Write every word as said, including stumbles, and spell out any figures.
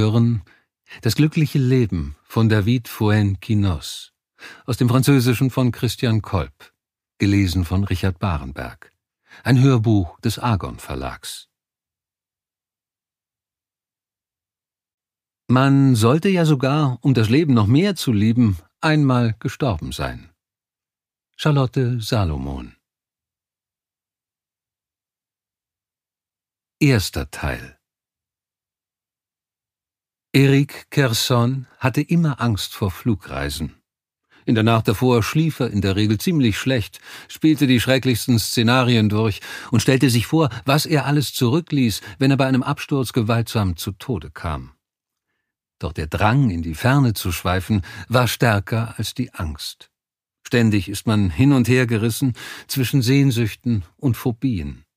hören »Das glückliche Leben« von David Foin-Quinosse, aus dem Französischen von Christian Kolb, gelesen von Richard Barenberg. Ein Hörbuch des Argon Verlags. Man sollte ja sogar, um das Leben noch mehr zu lieben, einmal gestorben sein. Charlotte Salomon. Erster Teil. Eric Kerson hatte immer Angst vor Flugreisen. In der Nacht davor schlief er in der Regel ziemlich schlecht, spielte die schrecklichsten Szenarien durch und stellte sich vor, was er alles zurückließ, wenn er bei einem Absturz gewaltsam zu Tode kam. Doch der Drang, in die Ferne zu schweifen, war stärker als die Angst. Ständig ist man hin und her gerissen zwischen Sehnsüchten und Phobien.